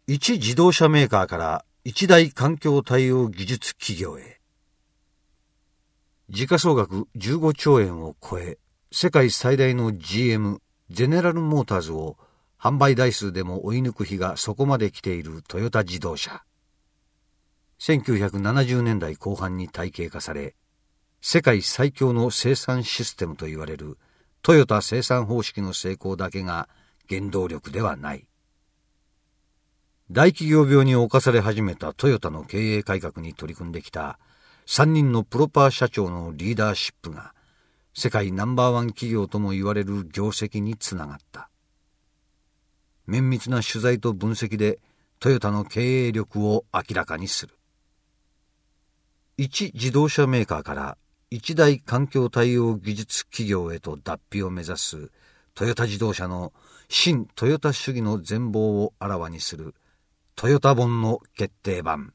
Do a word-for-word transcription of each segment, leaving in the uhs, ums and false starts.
一自動車メーカーから一大環境対応技術企業へ。時価総額じゅうごちょうえんを超え、世界最大の ジーエム、ゼネラルモーターズを販売台数でも追い抜く日がそこまで来ているトヨタ自動車。せんきゅうひゃくななじゅうねんだいこう半に体系化され、世界最強の生産システムといわれるトヨタ生産方式の成功だけが原動力ではない。大企業病に侵され始めたトヨタの経営改革に取り組んできたさんにんのプロパー社長のリーダーシップが世界ナンバーワン企業とも言われる業績につながった。綿密な取材と分析でトヨタの経営力を明らかにする。一自動車メーカーから一大環境対応技術企業へと脱皮を目指すトヨタ自動車の新トヨタ主義の全貌をあらわにするトヨタ本の決定版。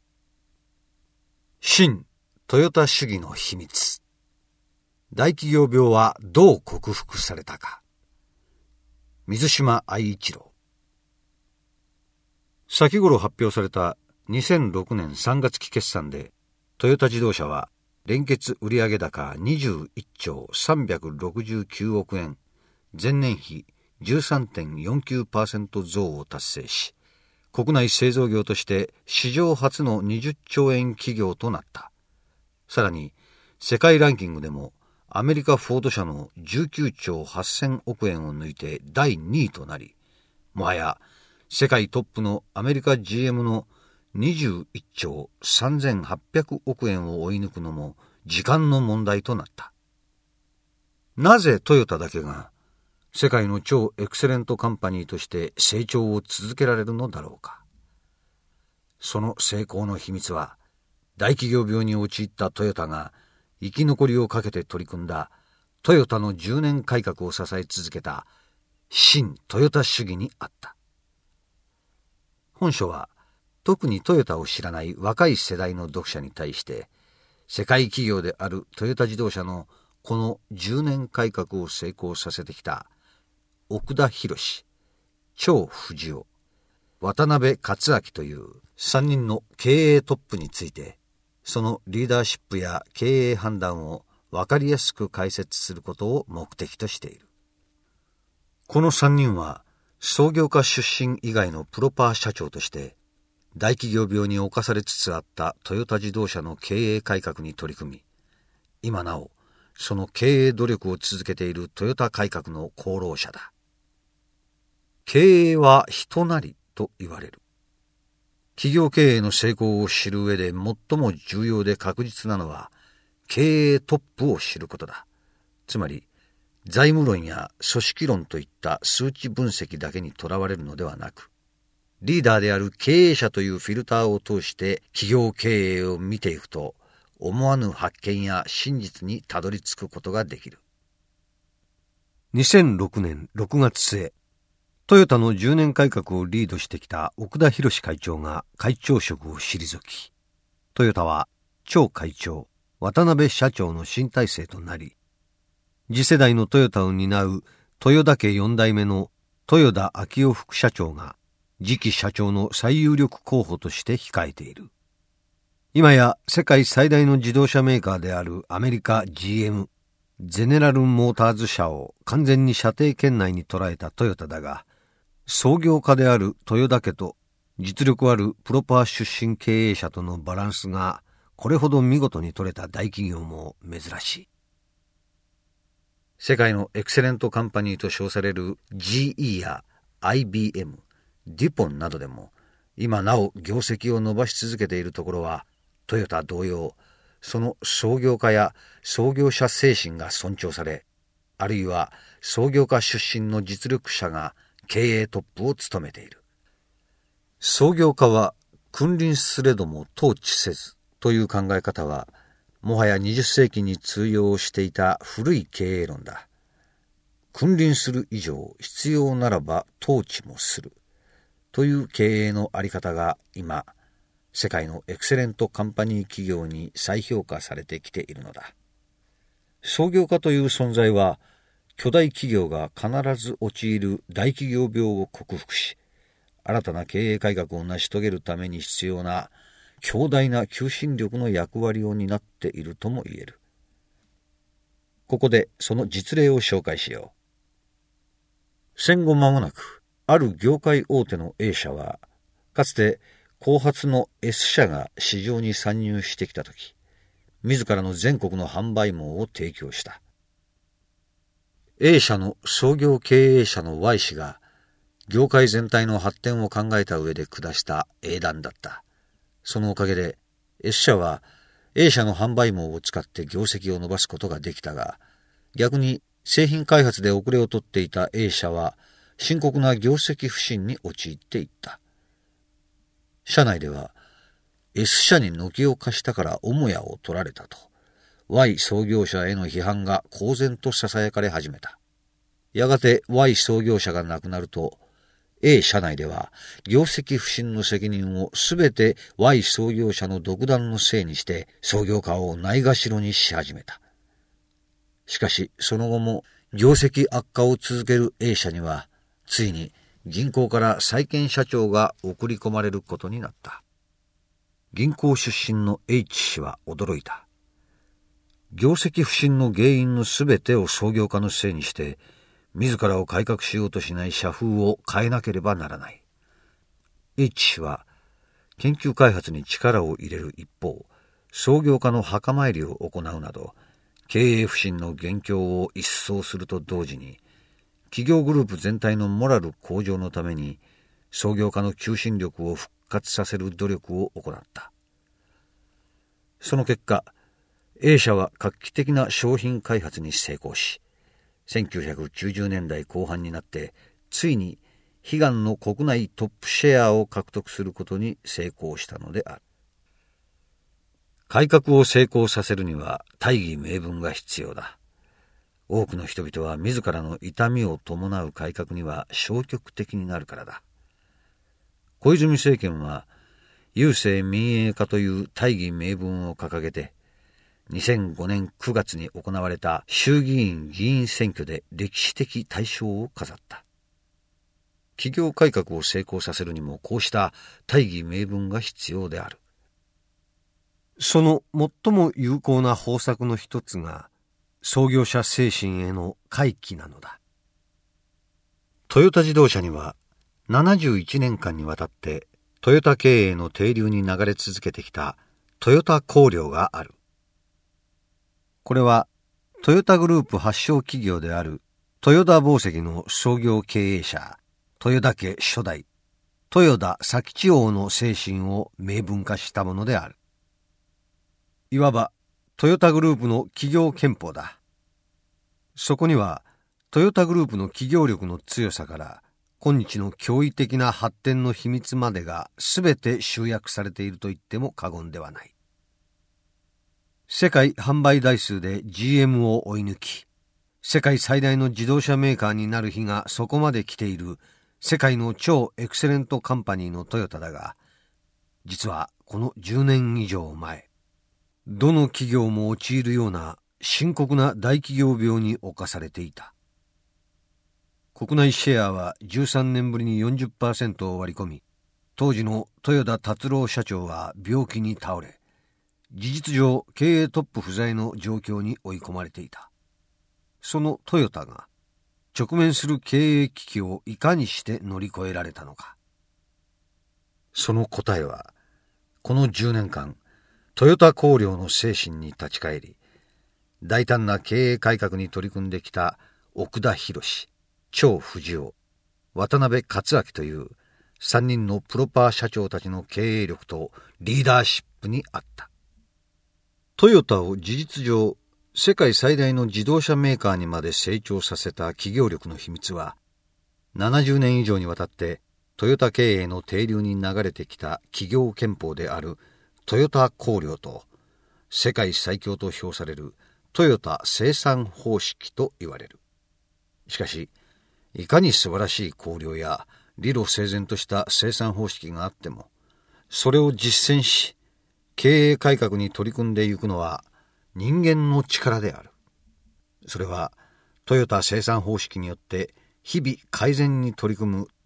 新トヨタ主義の秘密。大企業病はどう克服されたか。水島愛一郎。先頃発表されたにせんろくねんさんがつ期決算で、トヨタ自動車は連結売上高にじゅういっちょうさんびゃくろくじゅうきゅうおくえん、前年比 じゅうさんてんよんきゅうパーセント 増を達成し、国内製造業として史上初のにじゅっちょうえん企業となった。さらに世界ランキングでもアメリカフォード社のじゅうきゅうちょうはっせんおくえんを抜いてだいにいとなり、もはや世界トップのアメリカ ジーエム のにじゅういっちょうさんぜんはっぴゃくおくえんを追い抜くのも時間の問題となった。なぜトヨタだけが世界の超エクセレントカンパニーとして成長を続けられるのだろうか。その成功の秘密は、大企業病に陥ったトヨタが生き残りをかけて取り組んだトヨタのじゅうねん改革を支え続けた新トヨタ主義にあった。本書は特にトヨタを知らない若い世代の読者に対して、世界企業であるトヨタ自動車のこのじゅうねん改革を成功させてきた奥田弘、張藤夫、渡辺克明というさんにんの経営トップについて、そのリーダーシップや経営判断を分かりやすく解説することを目的としている。このさんにんは創業家出身以外のプロパー社長として大企業病に侵されつつあったトヨタ自動車の経営改革に取り組み、今なおその経営努力を続けているトヨタ改革の功労者だ。経営は人なりと言われる。企業経営の成功を知る上で最も重要で確実なのは経営トップを知ることだ。つまり財務論や組織論といった数値分析だけにとらわれるのではなく、リーダーである経営者というフィルターを通して企業経営を見ていくと、思わぬ発見や真実にたどり着くことができる。にせんろくねんろくがつせい、トヨタのじゅうねん改革をリードしてきた奥田弘会長が会長職を退き、トヨタは張会長、渡辺社長の新体制となり、次世代のトヨタを担う豊田家よんだいめの豊田章男副社長が次期社長の最有力候補として控えている。今や世界最大の自動車メーカーであるアメリカ ジーエム、ゼネラルモーターズ社を完全に射程圏内に捉えたトヨタだが、創業家である豊田家と実力あるプロパー出身経営者とのバランスがこれほど見事に取れた大企業も珍しい。世界のエクセレントカンパニーと称される ジーイー や アイビーエム、デュポンなどでも今なお業績を伸ばし続けているところは、トヨタ同様、その創業家や創業者精神が尊重され、あるいは創業家出身の実力者が経営トップを務めている。創業家は君臨すれども統治せずという考え方は、もはやにじゅっせいきに通用していた古い経営論だ。君臨する以上、必要ならば統治もするという経営のあり方が今、世界のエクセレントカンパニー企業に再評価されてきているのだ。創業家という存在は、巨大企業が必ず陥る大企業病を克服し、 新たな経営改革を成し遂げるために必要な強大な求心力の役割を担っているとも言える。ここでその実例を紹介しよう。戦後間もなく、ある業界大手の A 社は、かつて後発の S 社が市場に参入してきたとき、自らの全国の販売網を提供した。A 社の創業経営者の Y 氏が、業界全体の発展を考えた上で下した英断だった。そのおかげで S 社は A 社の販売網を使って業績を伸ばすことができたが、逆に製品開発で遅れを取っていた A 社は深刻な業績不振に陥っていった。社内では S 社に軒を貸したから母屋を取られたと Y 創業者への批判が公然と囁かれ始めた。やがて Y 創業者が亡くなるとA 社内では業績不振の責任をすべて Y 創業者の独断のせいにして創業家をないがしろにし始めた。しかしその後も業績悪化を続ける A 社にはついに銀行から再建社長が送り込まれることになった。銀行出身の H 氏は驚いた。業績不振の原因のすべてを創業家のせいにして自らを改革しようとしない社風を変えなければならない。H 氏は研究開発に力を入れる一方、創業家の墓参りを行うなど、経営不振の元凶を一掃すると同時に、企業グループ全体のモラル向上のために、創業家の求心力を復活させる努力を行った。その結果、A 社は画期的な商品開発に成功し、せんきゅうひゃくきゅうじゅうねんだいこう半になってついに悲願の国内トップシェアを獲得することに成功したのである。改革を成功させるには大義名分が必要だ。多くの人々は自らの痛みを伴う改革には消極的になるからだ。小泉政権は郵政民営化という大義名分を掲げて、にせんごねんくがつに行われた衆議院議員選挙で歴史的大勝を飾った。企業改革を成功させるにもこうした大義名分が必要である。 その最も有効な方策の一つが創業者精神への回帰なのだ。 トヨタ自動車にはななじゅういちねんかんにわたってトヨタ経営の底流に流れ続けてきたトヨタ工業がある。 これはトヨタグループ発祥企業である豊田紡績の創業経営者、豊田家初代、豊田佐吉王の精神を明文化したものである。いわばトヨタグループの企業憲法だ。そこにはトヨタグループの企業力の強さから今日の驚異的な発展の秘密までがすべて集約されていると言っても過言ではない。世界販売台数で ジーエム を追い抜き、世界最大の自動車メーカーになる日がそこまで来ている世界の超エクセレントカンパニーのトヨタだが、実はこのじゅうねん以上前、どの企業も陥るような深刻な大企業病に侵されていた。国内シェアはじゅうさんねんぶりに よんじゅっパーセント を割り込み、当時の豊田達郎社長は病気に倒れ、事実上経営トップ不在の状況に追い込まれていた。そのトヨタが直面する経営危機をいかにして乗り越えられたのか。 その答えは、このじゅうねんかん、トヨタ工業の精神に立ち返り、大胆な経営改革に取り組んできた奥田博、張藤夫、渡辺克明というさんにんのプロパー社長たちの経営力とリーダーシップにあった。トヨタを事実上世界最大の自動車メーカーにまで成長させた企業力の秘密は、ななじゅうねん以上にわたってトヨタ経営の底流に流れてきた企業憲法であるトヨタ工業と、世界最強と評されるトヨタ生産方式と言われる。しかし、いかに素晴らしい工業や理路整然とした生産方式があっても、それを実践し、経営改革に取り組んでいくのは人間の力である。それはトヨタ生産方式によって日々改善に取り組む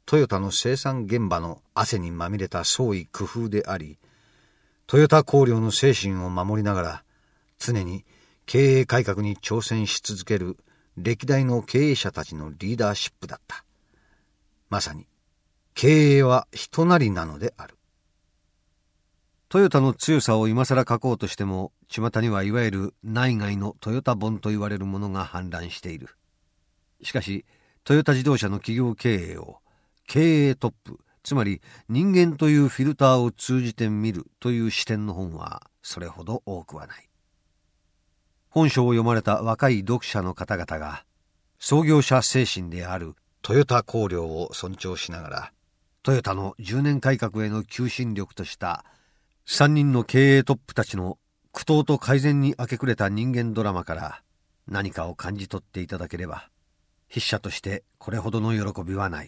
トヨタの生産現場の汗にまみれた創意工夫であり、トヨタ工業の精神を守りながら常に経営改革に挑戦し続ける歴代の経営者たちのリーダーシップだった。まさに経営は人なりなのである。 トヨタの強さを今更書こうとしても、巷にはいわゆる内外のトヨタ本と言われるものが氾濫している。しかしトヨタ自動車の企業経営を経営トップ、つまり人間というフィルターを通じて見るという視点の本はそれほど多くはない。本書を読まれた若い読者の方々が創業者精神であるトヨタ工業を尊重しながら、 トヨタのじゅうねん改革への求心力としたさんにんの経営トップたちの苦闘と改善に明け暮れた人間ドラマから何かを感じ取っていただければ、筆者としてこれほどの喜びはない。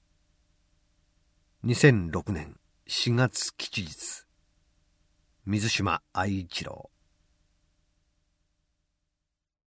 にせんろくねんしがつ吉日、水島愛一郎。